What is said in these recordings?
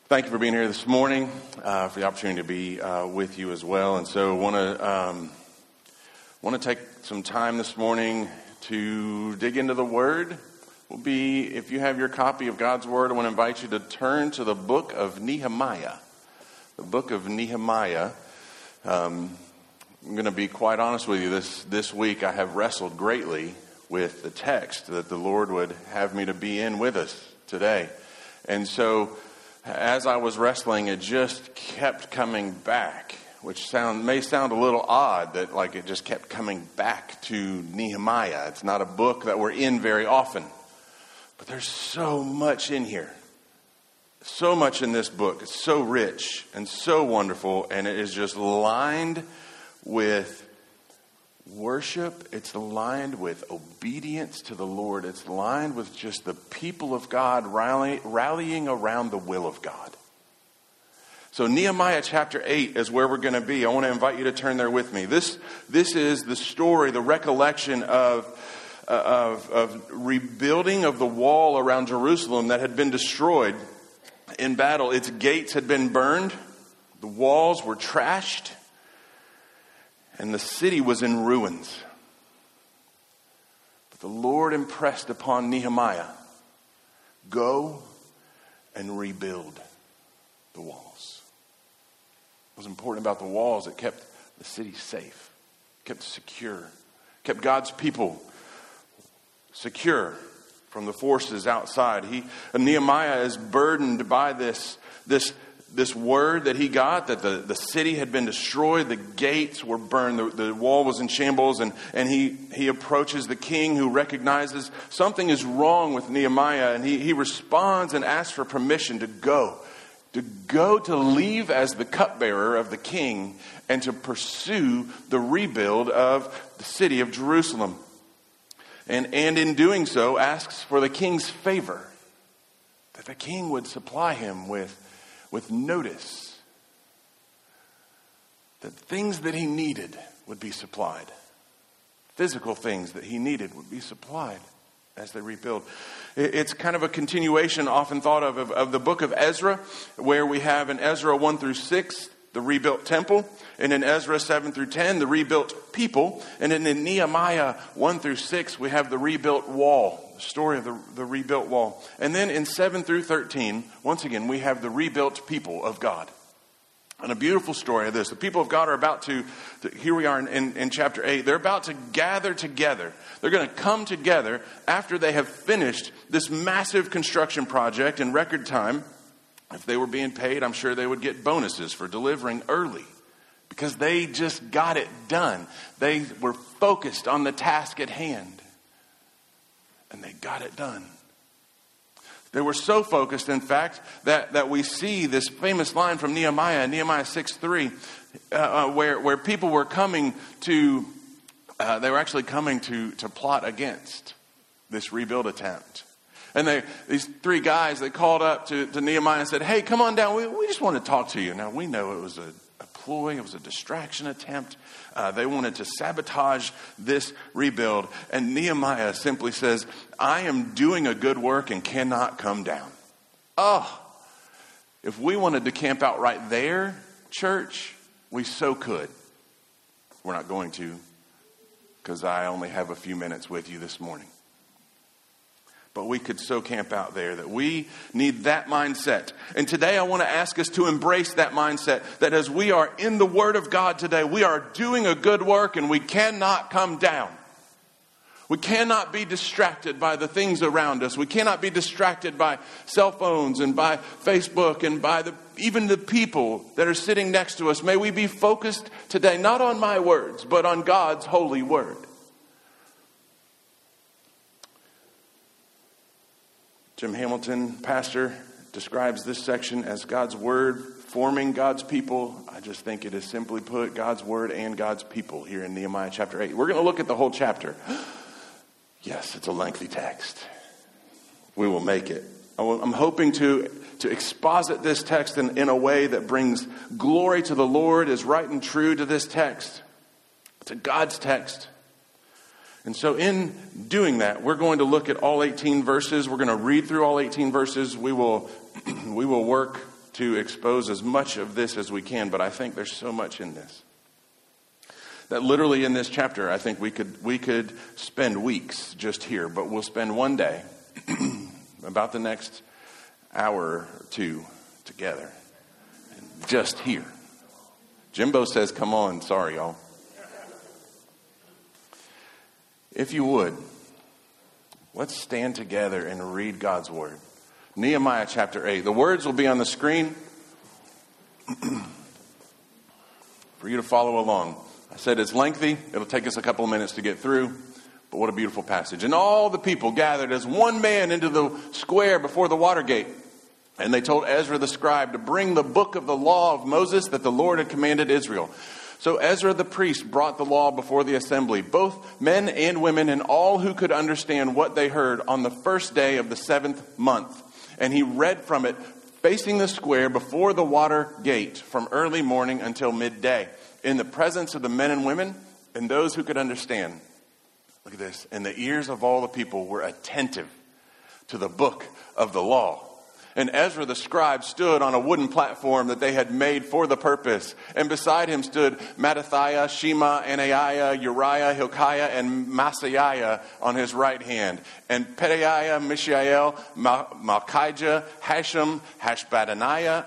Thank you for being here this morning, for the opportunity to be with you as well. And so want to take some time this morning to dig into the Word. If you have your copy of God's Word, I want to invite you to turn to the book of Nehemiah. The book of Nehemiah. I'm going to be quite honest with you. This week I have wrestled greatly with the text that the Lord would have me to be in with us today. And so as I was wrestling, it just kept coming back, which may sound a little odd that it just kept coming back to Nehemiah. It's not a book that we're in very often, but there's so much in here. So much in this book. It's so rich and so wonderful, and it is just lined with worship. It's lined with obedience to the Lord. It's lined with just the people of God rallying around the will of God. So Nehemiah chapter 8 is where we're going to be. I want to invite you to turn there with me. This is the story, the recollection of rebuilding of the wall around Jerusalem that had been destroyed in battle. Its gates had been burned. The walls were trashed. And the city was in ruins. But the Lord impressed upon Nehemiah, go and rebuild the walls. What was important about the walls? It kept the city safe, kept secure, kept God's people secure from the forces outside. Nehemiah is burdened by this word that he got, that the city had been destroyed, the gates were burned, the wall was in shambles, and he approaches the king, who recognizes something is wrong with Nehemiah, and he responds and asks for permission to leave as the cupbearer of the king and to pursue the rebuild of the city of Jerusalem. And in doing so, asks for the king's favor, that the king would supply him with notice, that things that he needed would be supplied. Physical things that he needed would be supplied as they rebuild. It's kind of a continuation often thought of the book of Ezra, where we have in Ezra 1 through 6, the rebuilt temple, and in Ezra 7 through 10, the rebuilt people, and in Nehemiah 1 through 6, we have the rebuilt wall, the story of the rebuilt wall. And then in 7 through 13, once again, we have the rebuilt people of God. And a beautiful story of this. The people of God are about to here we are in chapter 8, they're about to gather together. They're going to come together after they have finished this massive construction project in record time. If they were being paid, I'm sure they would get bonuses for delivering early, because they just got it done. They were focused on the task at hand, and they got it done. They were so focused, in fact, that we see this famous line from Nehemiah 6:3, where people were coming to, they were actually coming to plot against this rebuild attempt. And these three guys, they called up to Nehemiah and said, hey, come on down. We just want to talk to you. Now, we know it was a ploy. It was a distraction attempt. They wanted to sabotage this rebuild. And Nehemiah simply says, I am doing a good work and cannot come down. Oh, if we wanted to camp out right there, church, we so could. We're not going to, because I only have a few minutes with you this morning. But we could so camp out there, that we need that mindset. And today I want to ask us to embrace that mindset, that as we are in the Word of God today, we are doing a good work and we cannot come down. We cannot be distracted by the things around us. We cannot be distracted by cell phones and by Facebook and by even the people that are sitting next to us. May we be focused today, not on my words, but on God's holy word. Jim Hamilton, pastor, describes this section as God's word forming God's people. I just think it is simply put, God's word and God's people here in Nehemiah chapter 8. We're going to look at the whole chapter. Yes, it's a lengthy text. We will make it. I'm hoping to exposit this text in a way that brings glory to the Lord, is right and true to this text. It's a God's text. And so in doing that, we're going to look at all 18 verses. We're going to read through all 18 verses. We will work to expose as much of this as we can, but I think there's so much in this. That literally in this chapter, I think we could spend weeks just here, but we'll spend one day, about the next hour or two together, just here. Jimbo says, come on. Sorry, y'all. If you would, let's stand together and read God's word. Nehemiah chapter 8. The words will be on the screen for you to follow along. I said it's lengthy. It'll take us a couple of minutes to get through. But what a beautiful passage. And all the people gathered as one man into the square before the water gate. And they told Ezra the scribe to bring the book of the law of Moses that the Lord had commanded Israel. So Ezra the priest brought the law before the assembly, both men and women, and all who could understand what they heard on the first day of the 7th month. And he read from it, facing the square before the water gate, from early morning until midday, in the presence of the men and women and those who could understand. Look at this. And the ears of all the people were attentive to the book of the law. And Ezra the scribe stood on a wooden platform that they had made for the purpose. And beside him stood Mattithiah, Shema, Anaiah, Uriah, Hilkiah, and Maaseiah on his right hand. And Pedaiah, Mishael, Malchijah, Hashem, Hashbaddanah,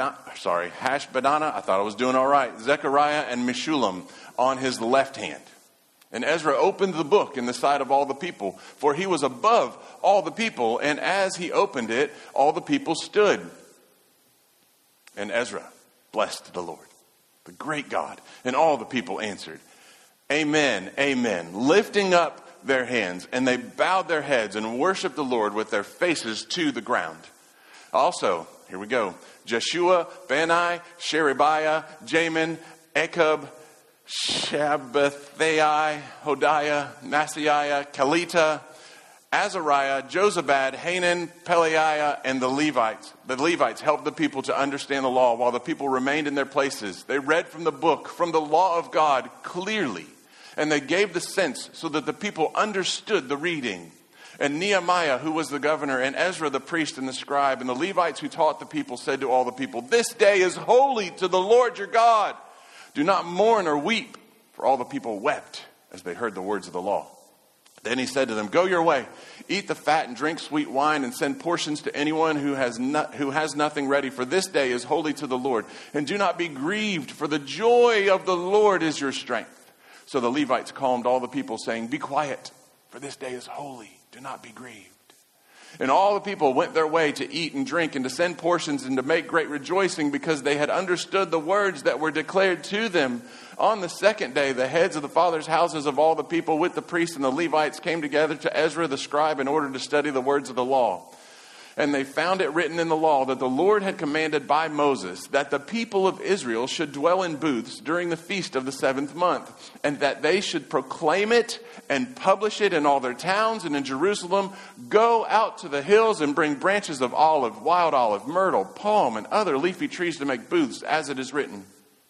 I thought I was doing all right. Zechariah and Meshullam on his left hand. And Ezra opened the book in the sight of all the people, for he was above all the people. And as he opened it, all the people stood. And Ezra blessed the Lord, the great God. And all the people answered, Amen, Amen, lifting up their hands. And they bowed their heads and worshiped the Lord with their faces to the ground. Also, here we go, Jeshua, Bani, Sherebiah, Jamin, Echab, Shabbathai, Hodiah, Maaseiah, Kelita, Azariah, Jozabad, Hanan, Pelaiah, and the Levites. The Levites helped the people to understand the law while the people remained in their places. They read from the book, from the law of God clearly, and they gave the sense so that the people understood the reading. And Nehemiah, who was the governor, and Ezra the priest and the scribe, and the Levites who taught the people said to all the people, This day is holy to the Lord your God. Do not mourn or weep, for all the people wept as they heard the words of the law. Then he said to them, Go your way, eat the fat and drink sweet wine, and send portions to anyone who has nothing ready, for this day is holy to the Lord. And do not be grieved, for the joy of the Lord is your strength. So the Levites calmed all the people, saying, Be quiet, for this day is holy. Do not be grieved. And all the people went their way to eat and drink and to send portions and to make great rejoicing because they had understood the words that were declared to them. On the second day, the heads of the fathers' houses of all the people with the priests and the Levites came together to Ezra the scribe in order to study the words of the law. And they found it written in the law that the Lord had commanded by Moses that the people of Israel should dwell in booths during the feast of the 7th month, and that they should proclaim it and publish it in all their towns and in Jerusalem. Go out to the hills and bring branches of olive, wild olive, myrtle, palm, and other leafy trees to make booths, as it is written.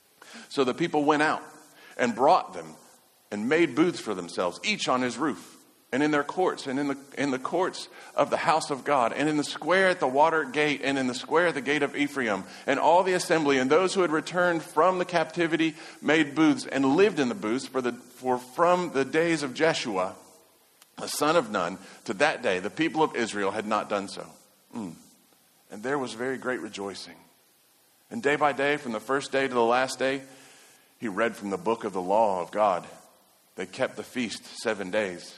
So the people went out and brought them and made booths for themselves, each on his roof, and in their courts, and in the courts of the house of God, and in the square at the water gate, and in the square at the gate of Ephraim. And all the assembly and those who had returned from the captivity made booths and lived in the booths, for from the days of Jeshua, the son of Nun, to that day, the people of Israel had not done so. And there was very great rejoicing. And day by day, from the first day to the last day, he read from the book of the law of God. They kept the feast 7 days.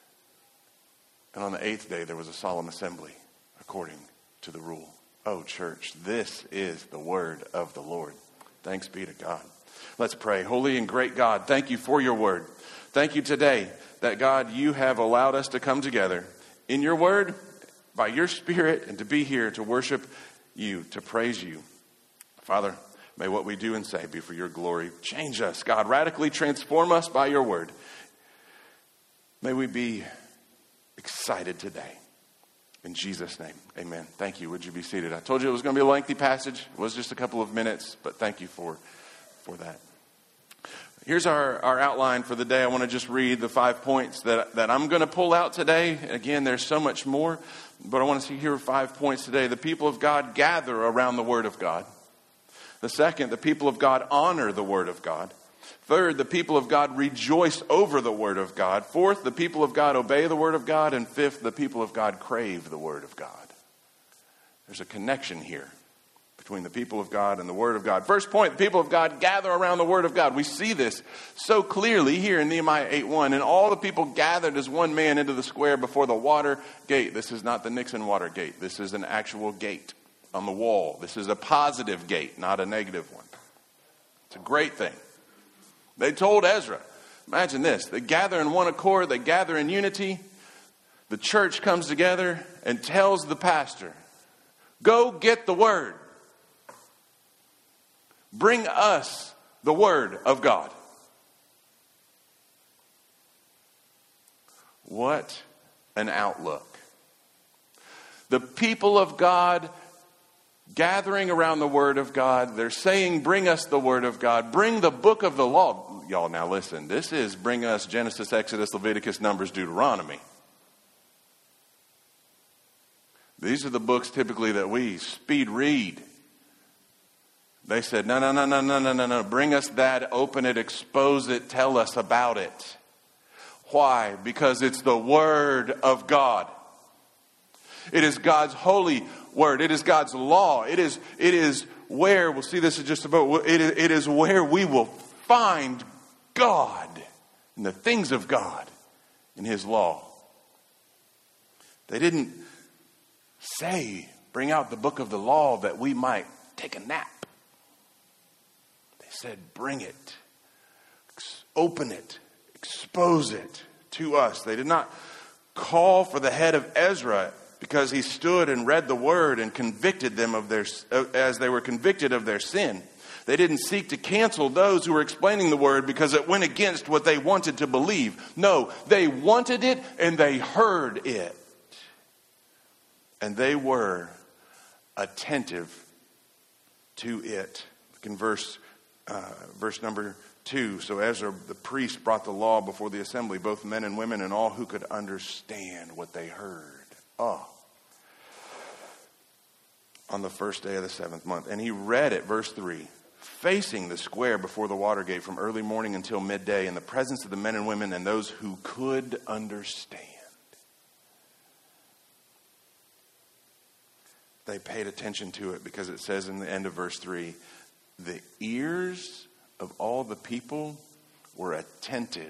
And on the 8th day, there was a solemn assembly according to the rule. Oh, church, this is the word of the Lord. Thanks be to God. Let's pray. Holy and great God, thank you for your word. Thank you today that, God, you have allowed us to come together in your word, by your Spirit, and to be here to worship you, to praise you. Father, may what we do and say be for your glory. Change us, God. Radically transform us by your word. May we be excited today. In Jesus' name, amen. Thank you. Would you be seated? I told you it was going to be a lengthy passage. It was just a couple of minutes, but thank you for that. Here's our outline for the day. I want to just read the 5 points that I'm going to pull out today. Again, there's so much more, but I want to see here 5 points today. The people of God gather around the Word of God. The second, the people of God honor the Word of God. Third, the people of God rejoice over the Word of God. Fourth, the people of God obey the Word of God. And fifth, the people of God crave the Word of God. There's a connection here between the people of God and the Word of God. First point, the people of God gather around the Word of God. We see this so clearly here in Nehemiah 8:1. And all the people gathered as one man into the square before the water gate. This is not the Nixon water gate. This is an actual gate on the wall. This is a positive gate, not a negative one. It's a great thing. They told Ezra, imagine this, they gather in one accord, they gather in unity. The church comes together and tells the pastor, go get the Word. Bring us the Word of God. What an outlook. The people of God gathering around the Word of God. They're saying, bring us the Word of God. Bring the book of the law. Y'all, now listen. This is bring us Genesis, Exodus, Leviticus, Numbers, Deuteronomy. These are the books typically that we speed read. They said, no. Bring us that, open it, expose it, tell us about it. Why? Because it's the Word of God. It is God's holy Word. It is God's law. It is where, we'll see this in just a moment, it is where we will find God and the things of God in His law. They didn't say, bring out the book of the law that we might take a nap. They said, bring it, open it, expose it to us. They did not call for the head of Ezra because he stood and read the word and convicted them of their, as they were convicted of their sin. They didn't seek to cancel those who were explaining the word because it went against what they wanted to believe. No, they wanted it and they heard it. And they were attentive to it. Look in verse number 2. So Ezra the priest brought the law before the assembly, both men and women and all who could understand what they heard. On the first day of the 7th month. And he read it, verse 3, facing the square before the water gate from early morning until midday in the presence of the men and women and those who could understand. They paid attention to it because it says in the end of verse 3, the ears of all the people were attentive.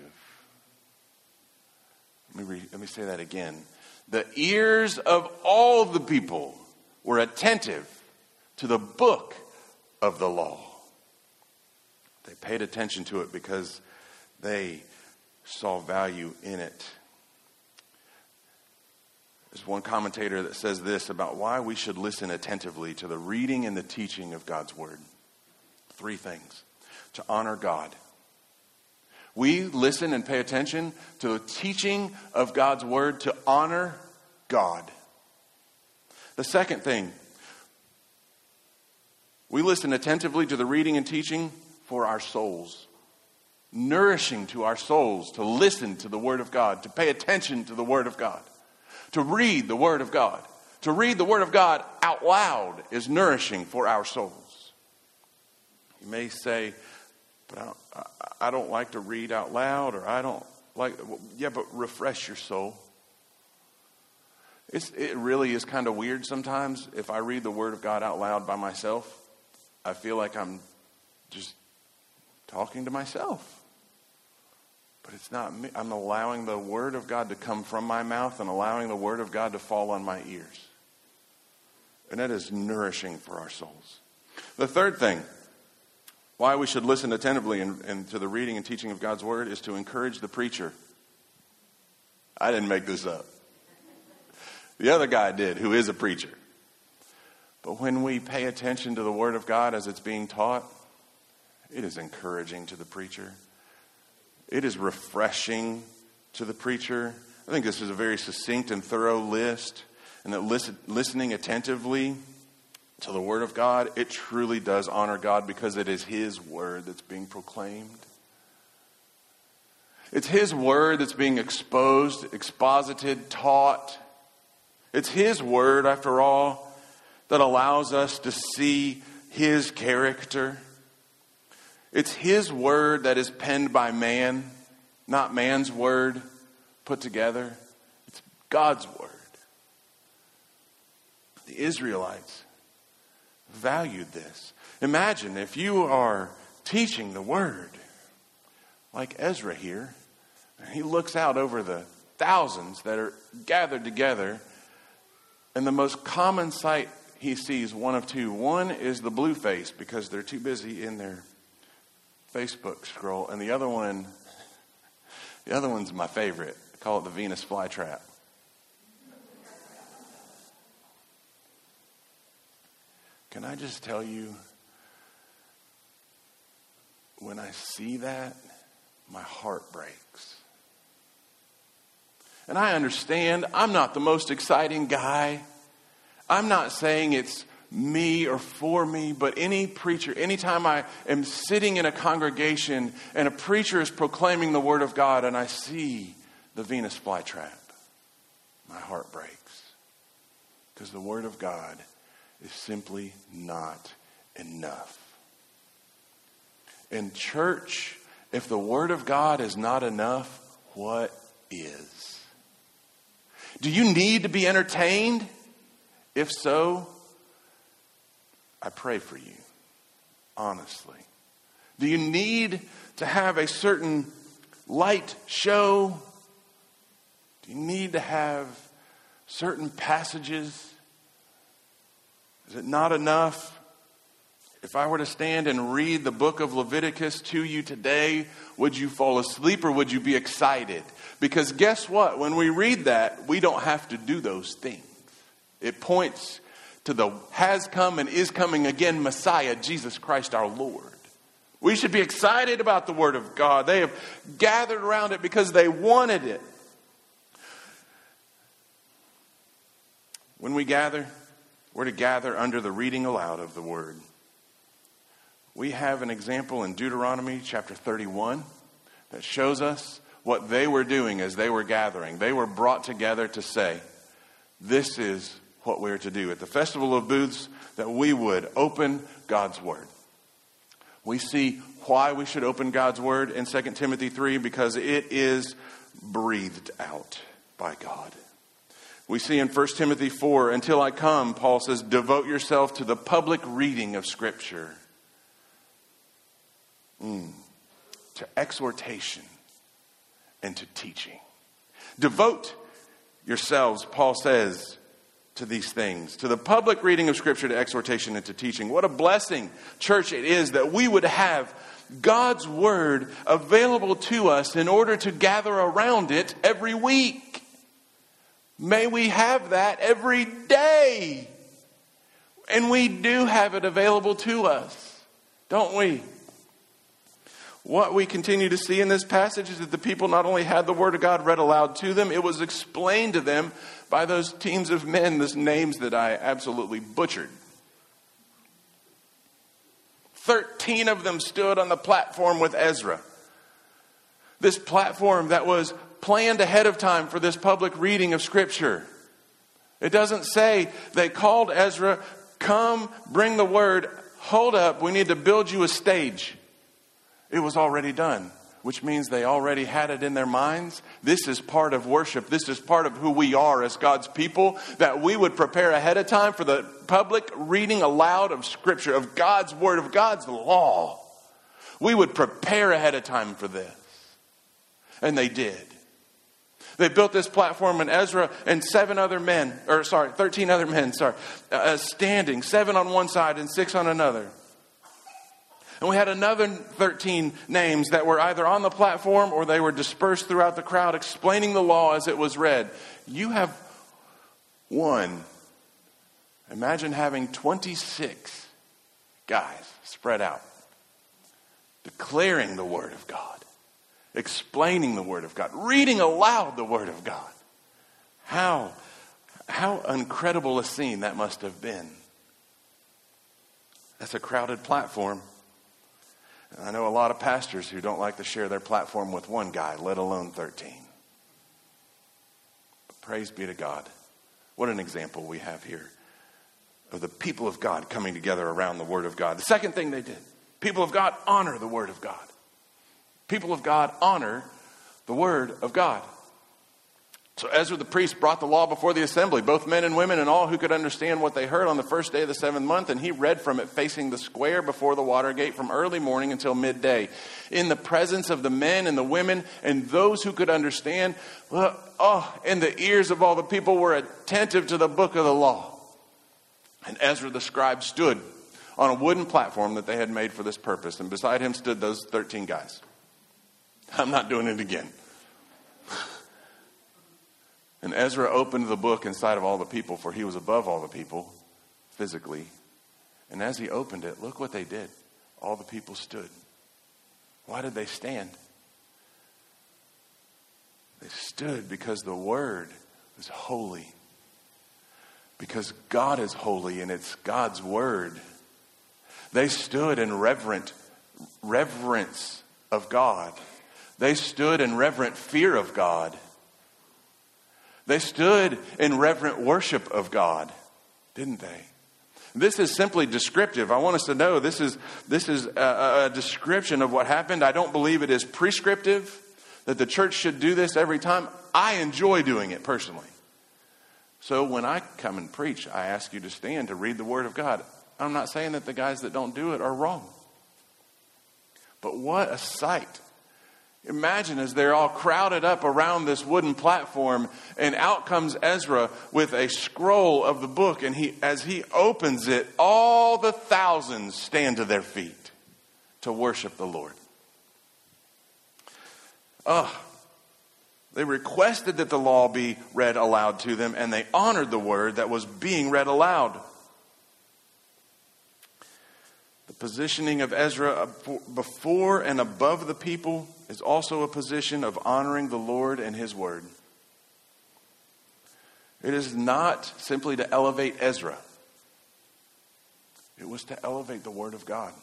Let me say that again. The ears of all the people were attentive to the book of the law. They paid attention to it because they saw value in it. There's one commentator that says this about why we should listen attentively to the reading and the teaching of God's Word. 3 things. To honor God. We listen and pay attention to the teaching of God's Word to honor God. The second thing, we listen attentively to the reading and teaching for our souls. Nourishing to our souls to listen to the Word of God, to pay attention to the Word of God, to read the Word of God. To read the Word of God out loud is nourishing for our souls. You may say, but I don't like to read out loud, or I don't like, yeah, but refresh your soul. It really is kind of weird sometimes. If I read the Word of God out loud by myself, I feel like I'm just talking to myself. But it's not me. I'm allowing the Word of God to come from my mouth and allowing the Word of God to fall on my ears. And that is nourishing for our souls. The third thing, why we should listen attentively and to the reading and teaching of God's Word, is to encourage the preacher. I didn't make this up. The other guy did, who is a preacher. But when we pay attention to the Word of God as it's being taught, it is encouraging to the preacher. It is refreshing to the preacher. I think this is a very succinct and thorough list. And that listening attentively to the Word of God, it truly does honor God because it is His Word that's being proclaimed. It's His Word that's being exposed, exposited, taught. It's His Word, after all, that allows us to see His character. It's His Word that is penned by man, not man's word put together. It's God's Word. The Israelites valued this. Imagine if you are teaching the Word, like Ezra here, and he looks out over the thousands that are gathered together, and the most common sight he sees, one of two. One is the blue face because they're too busy in their Facebook scroll, and the other one's my favorite. I call it the Venus flytrap. Can I just tell you, when I see that, my heart breaks. And I understand I'm not the most exciting guy. I'm not saying it's me or for me, but any preacher, anytime I am sitting in a congregation and a preacher is proclaiming the Word of God and I see the Venus flytrap, my heart breaks. Because the Word of God is simply not enough. In church, if the Word of God is not enough, what is? Do you need to be entertained? If so, I pray for you, honestly. Do you need to have a certain light show? Do you need to have certain passages? Is it not enough? If I were to stand and read the book of Leviticus to you today, would you fall asleep or would you be excited? Because guess what? When we read that, we don't have to do those things. It points to the has come and is coming again Messiah, Jesus Christ our Lord. We should be excited about the Word of God. They have gathered around it because they wanted it. When we gather, we're to gather under the reading aloud of the Word. We have an example in Deuteronomy chapter 31 that shows us what they were doing as they were gathering. They were brought together to say, this is what we're to do. At the Festival of Booths, that we would open God's Word. We see why we should open God's Word in 2 Timothy 3, because it is breathed out by God. We see in 1 Timothy 4, until I come, Paul says, devote yourself to the public reading of Scripture. To exhortation and to teaching. Devote yourselves, Paul says, to these things. To the public reading of Scripture, to exhortation and to teaching. What a blessing, church, it is that we would have God's Word available to us in order to gather around it every week. May we have that every day. And we do have it available to us, don't we? What we continue to see in this passage is that the people not only had the Word of God read aloud to them, it was explained to them by those teams of men, those names that I absolutely butchered. 13 of them stood on the platform with Ezra. This platform that was planned ahead of time for this public reading of Scripture. It doesn't say they called Ezra, come, bring the Word, hold up, we need to build you a stage. It was already done, which means they already had it in their minds. This is part of worship. This is part of who we are as God's people, that we would prepare ahead of time for the public reading aloud of Scripture, of God's Word, of God's law. We would prepare ahead of time for this. And they did. They built this platform, and Ezra and 13 other men, standing, 7 on one side and 6 on another. And we had another 13 names that were either on the platform or they were dispersed throughout the crowd explaining the law as it was read. You have one. Imagine having 26 guys spread out, declaring the Word of God, explaining the Word of God, reading aloud the Word of God. How incredible a scene that must have been. That's a crowded platform. I know a lot of pastors who don't like to share their platform with one guy, let alone 13. But praise be to God. What an example we have here of the people of God coming together around the Word of God. The second thing they did, people of God honor the Word of God. People of God honor the Word of God. So Ezra the priest brought the law before the assembly, both men and women and all who could understand what they heard on the first day of the 7th month. And he read from it facing the square before the water gate from early morning until midday, in the presence of the men and the women and those who could understand. And the ears of all the people were attentive to the book of the law. And Ezra the scribe stood on a wooden platform that they had made for this purpose. And beside him stood those 13 guys. I'm not doing it again. And Ezra opened the book in sight of all the people, for he was above all the people, physically. And as he opened it, look what they did. All the people stood. Why did they stand? They stood because the Word is holy. Because God is holy and it's God's Word. They stood in reverence of God. They stood in reverent fear of God. They stood in reverent worship of God, didn't they? This is simply descriptive. I want us to know this is a description of what happened. I don't believe it is prescriptive, that the church should do this every time. I enjoy doing it personally. So when I come and preach, I ask you to stand to read the Word of God. I'm not saying that the guys that don't do it are wrong. But what a sight. Imagine as they're all crowded up around this wooden platform, and out comes Ezra with a scroll of the book, and as he opens it, all the thousands stand to their feet to worship the Lord. They requested that the law be read aloud to them, and they honored the word that was being read aloud. The positioning of Ezra before and above the people is also a position of honoring the Lord and His Word. It is not simply to elevate Ezra. It was to elevate the Word of God.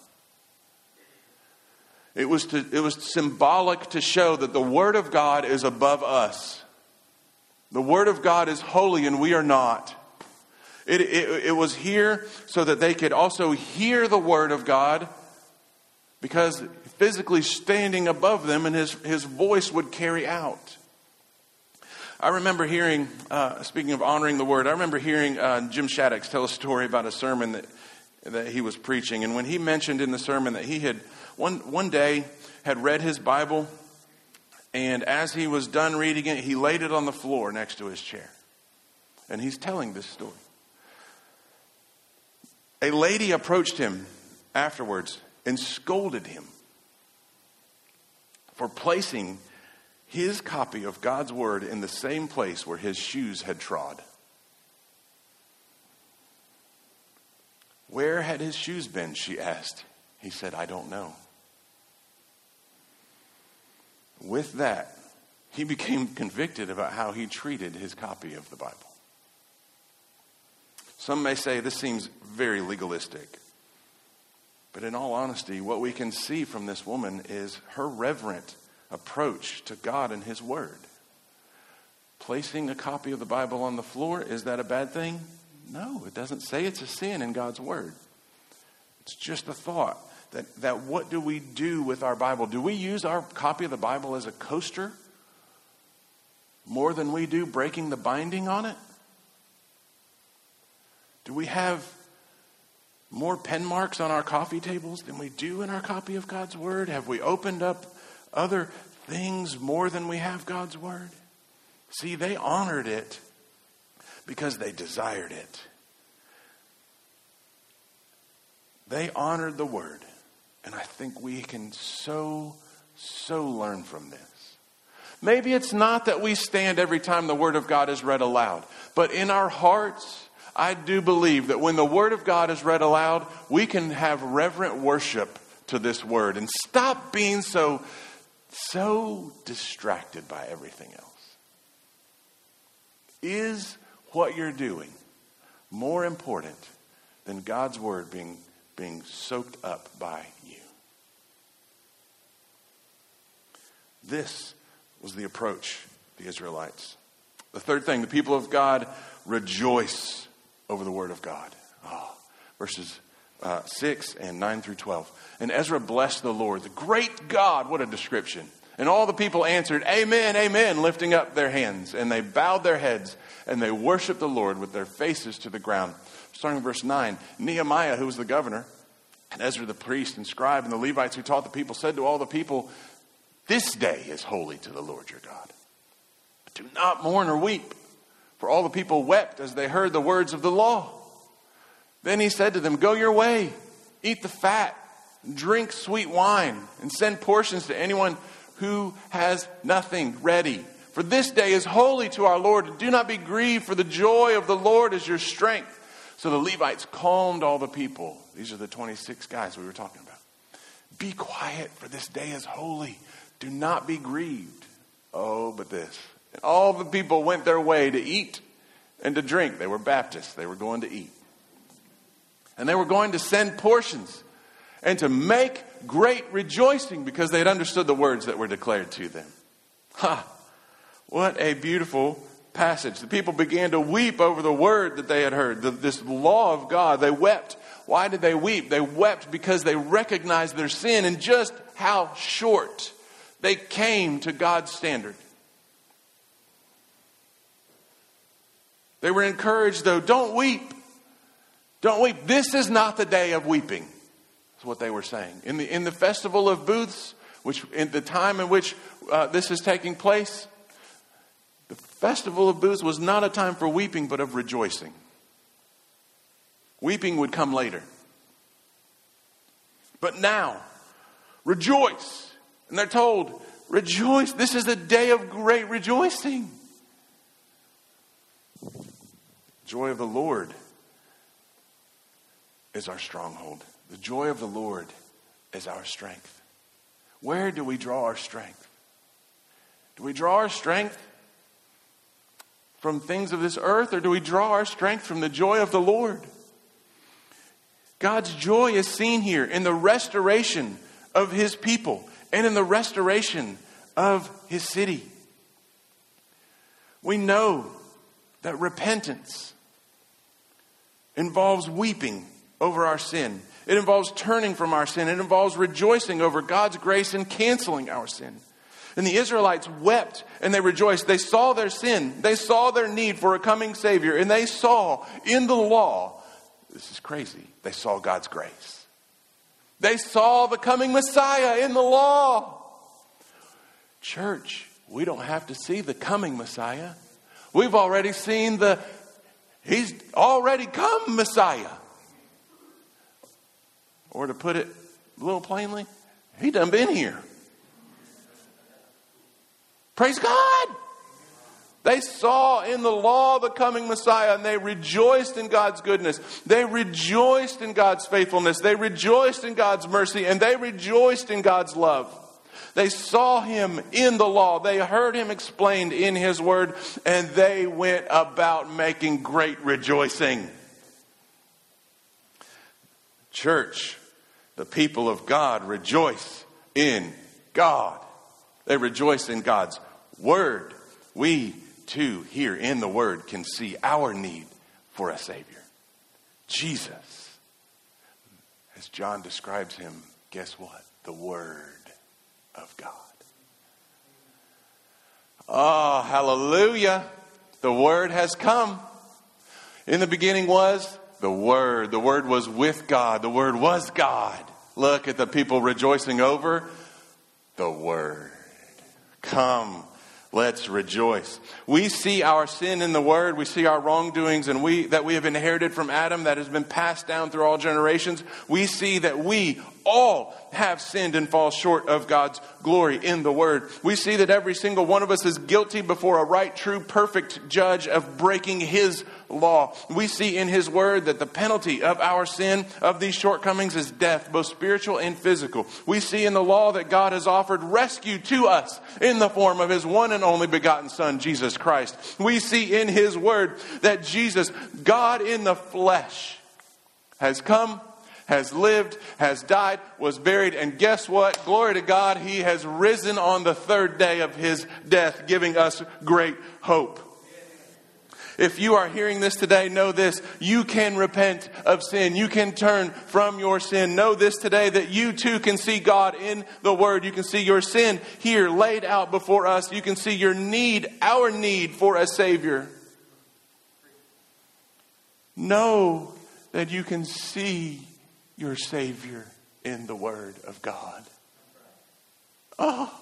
It was symbolic to show that the Word of God is above us. The Word of God is holy and we are not. It was here so that they could also hear the Word of God, because physically standing above them and his voice would carry out. I remember hearing, speaking of honoring the Word, I remember hearing Jim Shaddix tell a story about a sermon that he was preaching. And when he mentioned in the sermon that he had one day had read his Bible, and as he was done reading it, he laid it on the floor next to his chair. And he's telling this story. A lady approached him afterwards and scolded him for placing his copy of God's Word in the same place where his shoes had trod. Where had his shoes been, she asked. He said, I don't know. With that, he became convicted about how he treated his copy of the Bible. Some may say this seems very legalistic. But in all honesty, what we can see from this woman is her reverent approach to God and His Word. Placing a copy of the Bible on the floor, is that a bad thing? No, it doesn't say it's a sin in God's Word. It's just a thought that what do we do with our Bible? Do we use our copy of the Bible as a coaster more than we do breaking the binding on it? Do we have more pen marks on our coffee tables than we do in our copy of God's Word? Have we opened up other things more than we have God's Word? See, they honored it because they desired it. They honored the Word. And I think we can so learn from this. Maybe it's not that we stand every time the Word of God is read aloud, but in our hearts, I do believe that when the Word of God is read aloud, we can have reverent worship to this Word and stop being so distracted by everything else. Is what you're doing more important than God's Word being soaked up by you? This was the approach of the Israelites. The third thing, the people of God rejoice over the word of God. Verses 6 and 9 through 12. And Ezra blessed the Lord, the great God. What a description. And all the people answered, Amen, amen, lifting up their hands. And they bowed their heads and they worshiped the Lord with their faces to the ground. Starting in verse 9, Nehemiah, who was the governor, and Ezra the priest and scribe, and the Levites who taught the people, said to all the people, This day is holy to the Lord your God. Do not mourn or weep. For all the people wept as they heard the words of the law. Then he said to them, Go your way, eat the fat, drink sweet wine, and send portions to anyone who has nothing ready. For this day is holy to our Lord. Do not be grieved, for the joy of the Lord is your strength. So the Levites calmed all the people. These are the 26 guys we were talking about. Be quiet, for this day is holy. Do not be grieved. Oh, but this. And all the people went their way to eat and to drink. They were Baptists. They were going to eat. And they were going to send portions and to make great rejoicing because they had understood the words that were declared to them. What a beautiful passage. The people began to weep over the word that they had heard, this law of God. They wept. Why did they weep? They wept because they recognized their sin and just how short they came to God's standard. They were encouraged, though, don't weep. Don't weep. This is not the day of weeping. That's what they were saying. In the festival of booths, which in the time in which this is taking place, the festival of booths was not a time for weeping, but of rejoicing. Weeping would come later. But now, rejoice. And they're told, rejoice. This is a day of great rejoicing. Joy of the Lord is our stronghold. The joy of the Lord is our strength. Where do we draw our strength? Do we draw our strength from things of this earth, or do we draw our strength from the joy of the Lord? God's joy is seen here in the restoration of His people and in the restoration of His city. We know that repentance involves weeping over our sin. It involves turning from our sin. It involves rejoicing over God's grace and canceling our sin. And the Israelites wept and they rejoiced. They saw their sin. They saw their need for a coming Savior. And they saw in the law, this is crazy, they saw God's grace. They saw the coming Messiah in the law. Church, we don't have to see the coming Messiah. We've already seen He's already come Messiah. Or to put it a little plainly, He done been here. Praise God. They saw in the law the coming Messiah and they rejoiced in God's goodness. They rejoiced in God's faithfulness. They rejoiced in God's mercy and they rejoiced in God's love. They saw Him in the law. They heard Him explained in His word and they went about making great rejoicing. Church, the people of God rejoice in God. They rejoice in God's word. We too here in the word can see our need for a Savior. Jesus, as John describes Him, guess what? The Word of God. Oh, hallelujah. The Word has come. In the beginning was the Word. The Word was with God. The Word was God. Look at the people rejoicing over the Word. Come, let's rejoice. We see our sin in the Word. We see our wrongdoings and that we have inherited from Adam that has been passed down through all generations. We see that we all have sinned and fall short of God's glory in the Word. We see that every single one of us is guilty before a right, true, perfect judge of breaking His law. We see in His word that the penalty of our sin, of these shortcomings, is death, both spiritual and physical. We see in the law that God has offered rescue to us in the form of His one and only begotten Son, Jesus Christ. We see in His word that Jesus, God in the flesh, has come, has lived, has died, was buried, and guess what? Glory to God, he has risen on the third day of his death, giving us great hope. If you are hearing this today, know this: you can repent of sin. You can turn from your sin. Know this today, that you too can see God in the Word. You can see your sin here laid out before us. You can see your need, our need for a Savior. Know that you can see your Savior in the Word of God. Oh,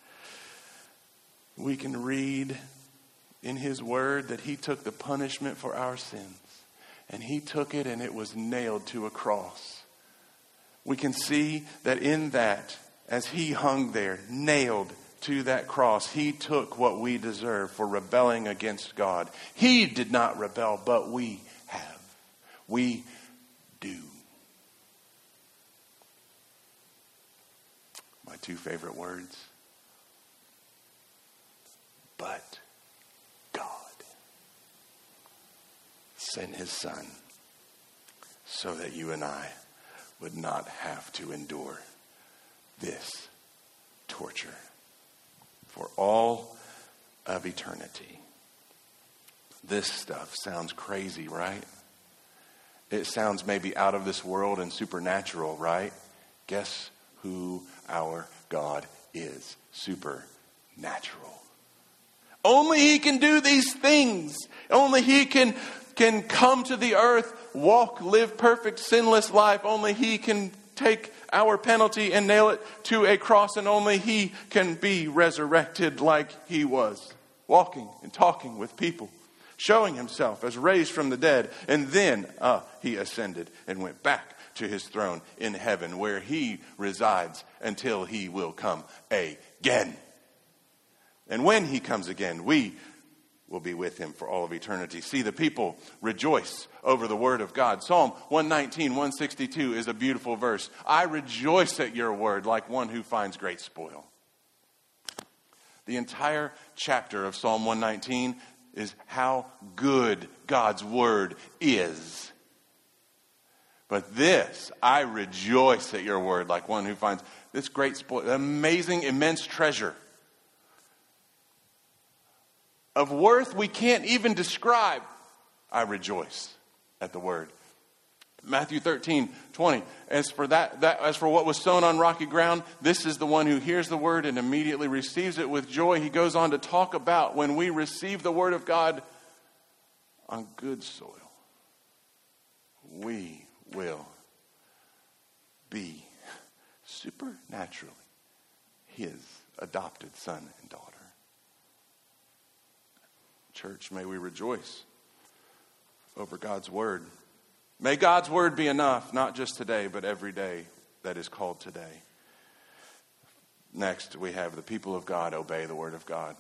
we can read in His Word that He took the punishment for our sins. And He took it and it was nailed to a cross. We can see that in that, as He hung there, nailed to that cross, He took what we deserve for rebelling against God. He did not rebel, but we have. We do. My two favorite words. But God sent His Son so that you and I would not have to endure this torture for all of eternity. This stuff sounds crazy, right? It sounds maybe out of this world and supernatural, right? Guess who our God is? Supernatural. Only He can do these things. Only He can come to the earth, walk, live perfect, sinless life. Only He can take our penalty and nail it to a cross. And only He can be resurrected like He was, walking and talking with people, showing Himself as raised from the dead. And then He ascended and went back to His throne in heaven, where He resides until He will come again. And when He comes again, we will be with Him for all of eternity. See, the people rejoice over the Word of God. Psalm 119, 162 is a beautiful verse. I rejoice at your word like one who finds great spoil. The entire chapter of Psalm 119 is how good God's word is. But this, I rejoice at your word like one who finds this great spoil, amazing, immense treasure of worth we can't even describe. I rejoice at the word. Matthew 13, 20. As for what was sown on rocky ground, this is the one who hears the word and immediately receives it with joy. He goes on to talk about when we receive the word of God on good soil, we will be supernaturally His adopted son and daughter. Church, may we rejoice over God's word. May God's word be enough, not just today, but every day that is called today. Next, we have the people of God obey the word of God.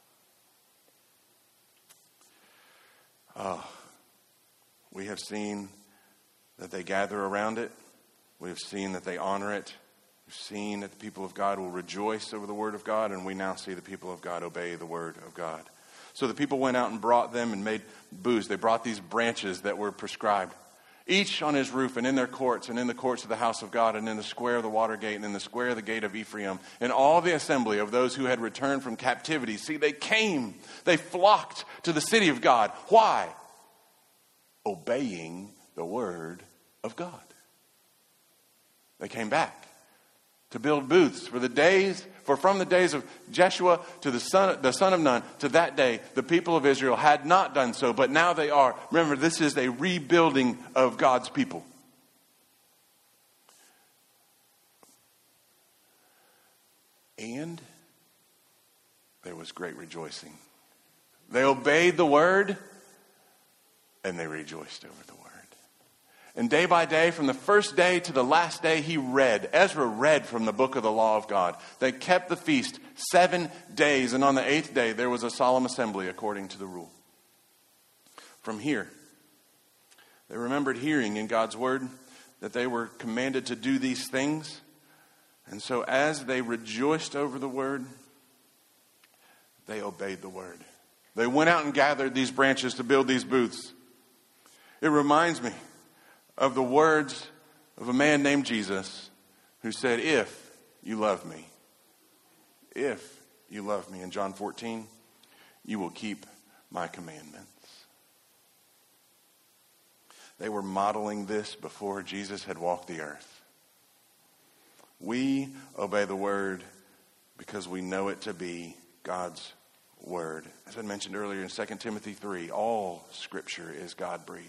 We have seen that they gather around it. We have seen that they honor it. We've seen that the people of God will rejoice over the word of God, and we now see the people of God obey the word of God. So the people went out and brought them and made booths. They brought these branches that were prescribed, each on his roof and in their courts and in the courts of the house of God and in the square of the water gate and in the square of the gate of Ephraim, and all the assembly of those who had returned from captivity. See, they came, they flocked to the city of God. Why? Obeying the word of God. They came back to build booths from the days of Jeshua to the son of Nun to that day, the people of Israel had not done so, but now they are. Remember, this is a rebuilding of God's people. And there was great rejoicing. They obeyed the word and they rejoiced over the word. And day by day, from the first day to the last day, Ezra read from the book of the law of God. They kept the feast 7 days, and on the 8th day, there was a solemn assembly according to the rule. From here, they remembered hearing in God's word that they were commanded to do these things. And so as they rejoiced over the word, they obeyed the word. They went out and gathered these branches to build these booths. It reminds me of the words of a man named Jesus who said, if you love me, if you love me, in John 14, you will keep my commandments. They were modeling this before Jesus had walked the earth. We obey the word because we know it to be God's word. As I mentioned earlier in 2 Timothy 3, all Scripture is God-breathed.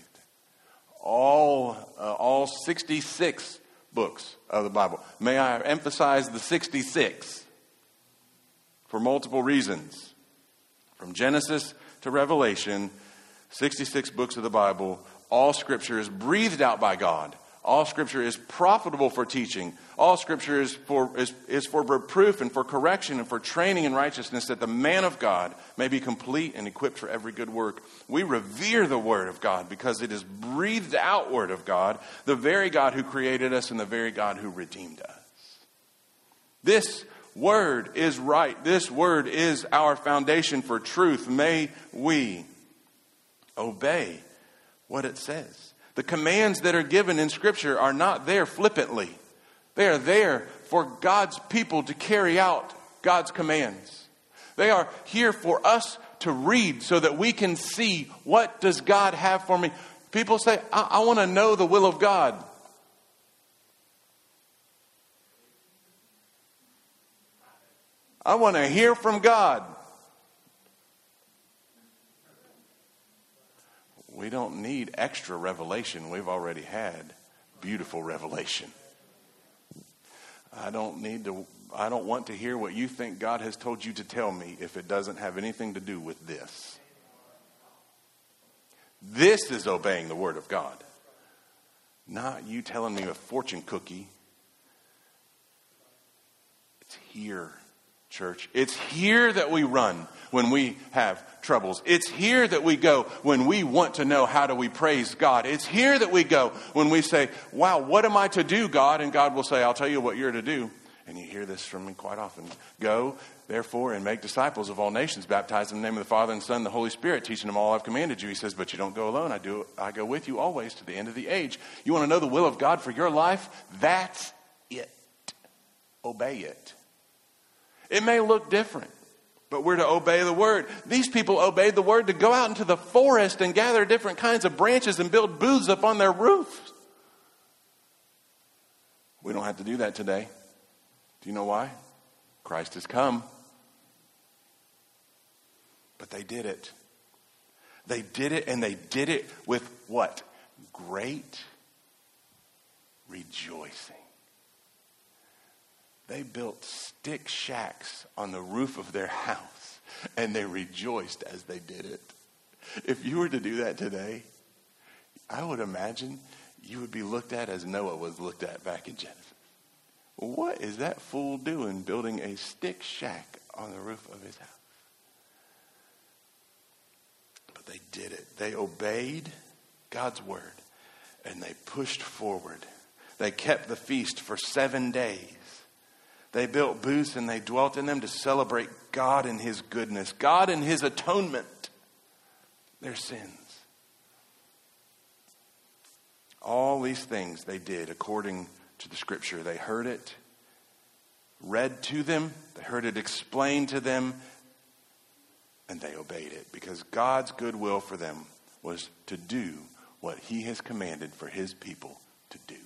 All 66 books of the Bible. May I emphasize the 66 for multiple reasons. From Genesis to Revelation, 66 books of the Bible, all Scripture is breathed out by God. All Scripture is profitable for teaching. All Scripture is for reproof and for correction and for training in righteousness, that the man of God may be complete and equipped for every good work. We revere the Word of God because it is breathed out Word of God, the very God who created us and the very God who redeemed us. This Word is right. This Word is our foundation for truth. May we obey what it says. The commands that are given in Scripture are not there flippantly. They are there for God's people to carry out God's commands. They are here for us to read so that we can see, what does God have for me? People say, I want to know the will of God. I want to hear from God. We don't need extra revelation. We've already had beautiful revelation. I don't want to hear what you think God has told you to tell me if it doesn't have anything to do with this. This is obeying the Word of God. Not you telling me a fortune cookie. It's here, church. It's here that we run when we have troubles. It's here that we go when we want to know, how do we praise God. It's here that we go when we say, wow, what am I to do, God? And God will say, I'll tell you what you're to do. And you hear this from me quite often. Go, therefore, and make disciples of all nations, baptize them in the name of the Father and Son and the Holy Spirit, teaching them all I've commanded you. He says, but you don't go alone. I go with you always to the end of the age. You want to know the will of God for your life? That's it. Obey it. It may look different, but we're to obey the Word. These people obeyed the Word to go out into the forest and gather different kinds of branches and build booths up on their roofs. We don't have to do that today. Do you know why? Christ has come. But they did it. They did it, and they did it with what? Great rejoicing. They built stick shacks on the roof of their house, and they rejoiced as they did it. If you were to do that today, I would imagine you would be looked at as Noah was looked at back in Genesis. What is that fool doing, building a stick shack on the roof of his house? But they did it. They obeyed God's word, and they pushed forward. They kept the feast for 7 days. They built booths and they dwelt in them to celebrate God and His goodness, God and His atonement, their sins. All these things they did according to the Scripture. They heard it read to them, they heard it explained to them, and they obeyed it, because God's good will for them was to do what He has commanded for His people to do.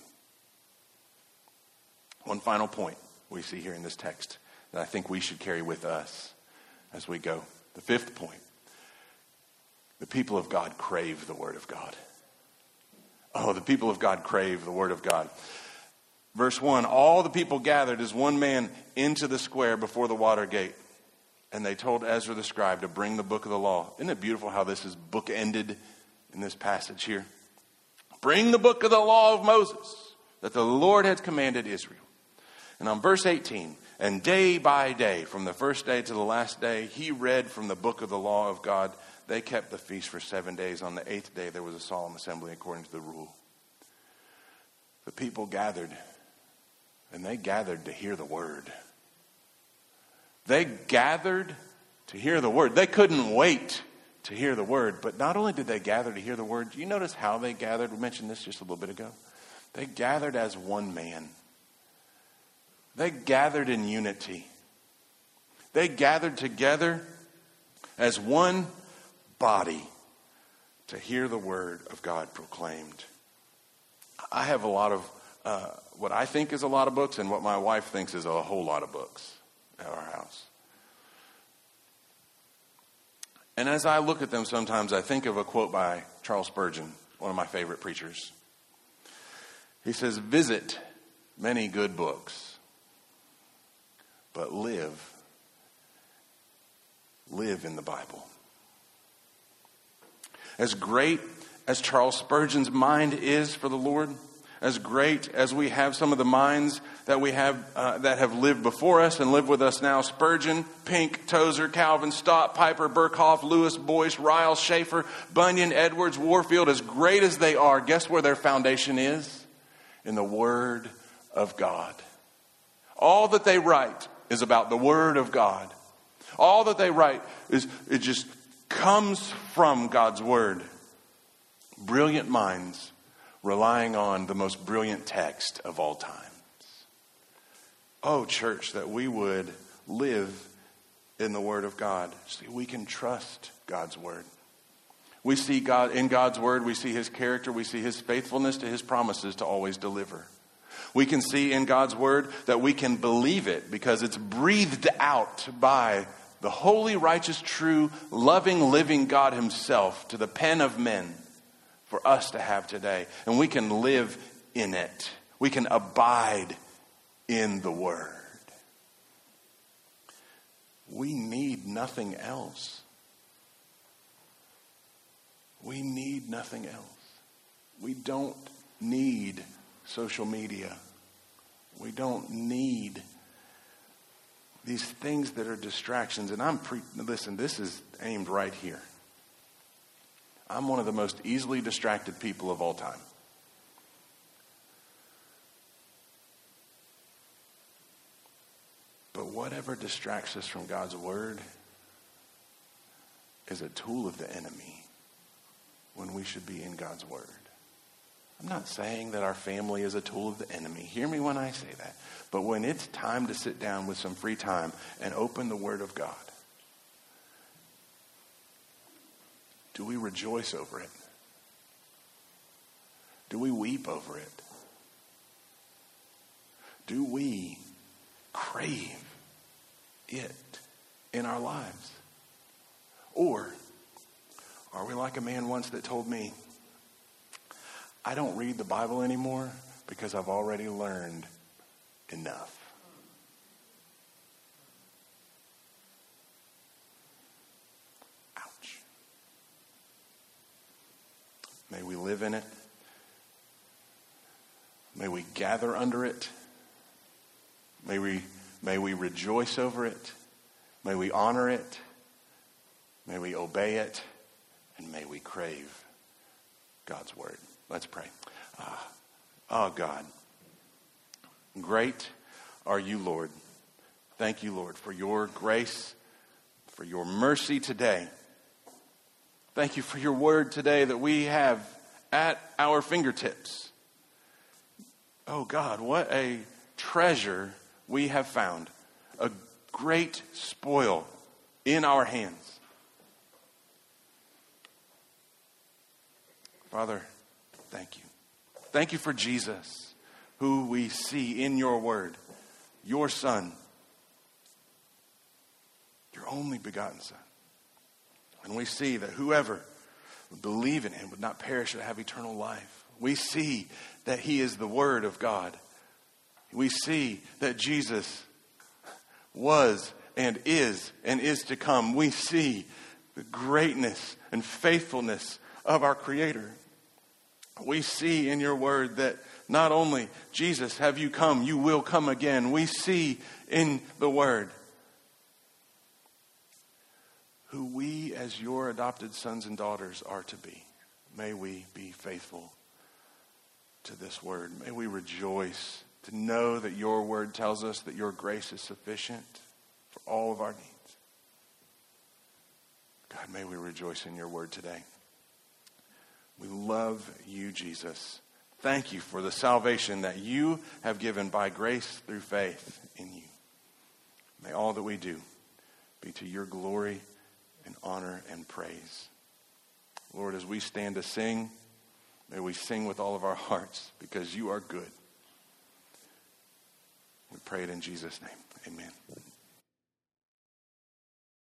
One final point we see here in this text that I think we should carry with us as we go. The fifth point. The people of God crave the Word of God. Oh, the people of God crave the Word of God. Verse 1, all the people gathered as one man into the square before the water gate. And they told Ezra the scribe to bring the book of the law. Isn't it beautiful how this is bookended in this passage here? Bring the book of the law of Moses that the Lord had commanded Israel. And on verse 18, and day by day, from the first day to the last day, he read from the book of the law of God. They kept the feast for 7 days. On the 8th day, there was a solemn assembly according to the rule. The people gathered, and they gathered to hear the word. They gathered to hear the word. They couldn't wait to hear the word. But not only did they gather to hear the word, do you notice how they gathered? We mentioned this just a little bit ago. They gathered as one man. They gathered in unity. They gathered together as one body to hear the word of God proclaimed. I have a lot of what I think is a lot of books and what my wife thinks is a whole lot of books at our house. And as I look at them sometimes, I think of a quote by Charles Spurgeon, one of my favorite preachers. He says, "Visit many good books, but live in the Bible." As great as Charles Spurgeon's mind is for the Lord, as great as we have some of the minds that we have that have lived before us and live with us now, Spurgeon, Pink, Tozer, Calvin, Stott, Piper, Burkhoff, Lewis, Boyce, Ryle, Schaeffer, Bunyan, Edwards, Warfield, as great as they are, guess where their foundation is? In the Word of God. All that they write is about the Word of God. All that they write it just comes from God's Word. Brilliant minds relying on the most brilliant text of all times. Oh, church, that we would live in the Word of God. See, we can trust God's Word. We see God in God's Word, we see His character, we see His faithfulness to His promises to always deliver. We can see in God's Word that we can believe it because it's breathed out by the holy, righteous, true, loving, living God Himself to the pen of men for us to have today. And we can live in it. We can abide in the Word. We need nothing else. We need nothing else. We don't need social media. We don't need these things that are distractions. And listen, this is aimed right here. I'm one of the most easily distracted people of all time. But whatever distracts us from God's Word is a tool of the enemy when we should be in God's Word. I'm not saying that our family is a tool of the enemy. Hear me when I say that. But when it's time to sit down with some free time and open the Word of God, do we rejoice over it? Do we weep over it? Do we crave it in our lives? Or are we like a man once that told me, I don't read the Bible anymore because I've already learned enough. Ouch. May we live in it. May we gather under it. May we rejoice over it. May we honor it. May we obey it. And may we crave God's Word. Let's pray. Oh God, great are you, Lord. Thank you, Lord, for your grace, for your mercy today. Thank you for your Word today that we have at our fingertips. Oh God, what a treasure we have found. A great spoil in our hands. Father, thank you. Thank you for Jesus, who we see in your Word, your Son, your only begotten Son. And we see that whoever would believe in him would not perish but have eternal life. We see that he is the Word of God. We see that Jesus was and is to come. We see the greatness and faithfulness of our Creator. We see in your Word that not only, Jesus, have you come, you will come again. We see in the Word who we as your adopted sons and daughters are to be. May we be faithful to this Word. May we rejoice to know that your Word tells us that your grace is sufficient for all of our needs. God, may we rejoice in your Word today. We love you, Jesus. Thank you for the salvation that you have given by grace through faith in you. May all that we do be to your glory and honor and praise. Lord, as we stand to sing, may we sing with all of our hearts because you are good. We pray it in Jesus' name. Amen.